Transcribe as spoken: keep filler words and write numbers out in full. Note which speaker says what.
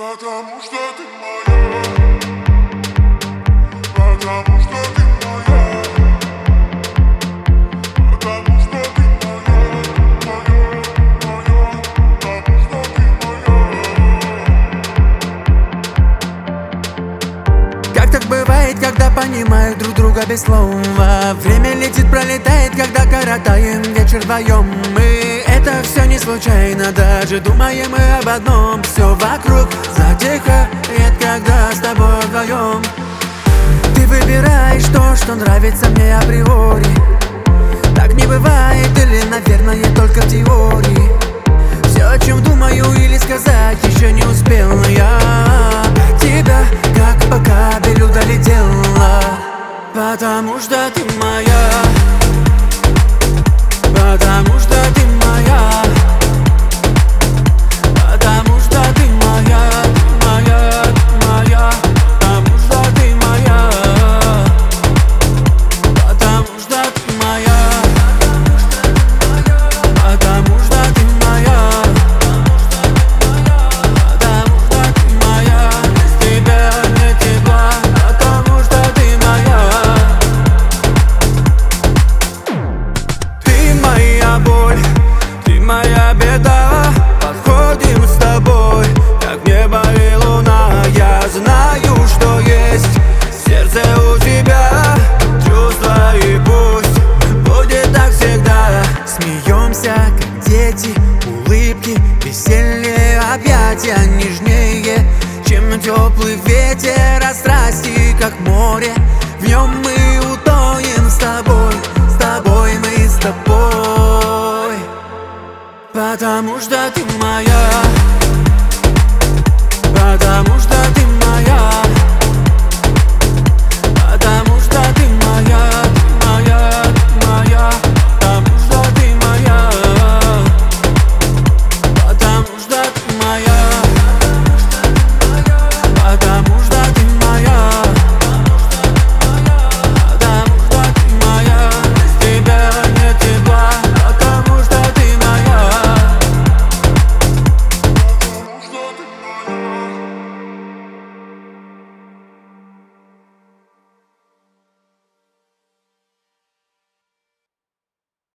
Speaker 1: Потому что ты моя, потому что ты моя, потому что ты моя, моя, моя, потому что ты моя.
Speaker 2: Как так бывает, когда понимают друг друга без слова? Время летит, пролетает, когда коротаем вечер вдвоем. Мы это все не случайно, даже думаем мы об одном. Все вокруг затихает, когда с тобой вдвоем. Ты выбираешь то, что нравится мне априори. Так не бывает, или, наверное, только в теории. Все, о чем думаю или сказать, еще не успел я. Тебя, как по кабелю, долетела. Потому что ты моя.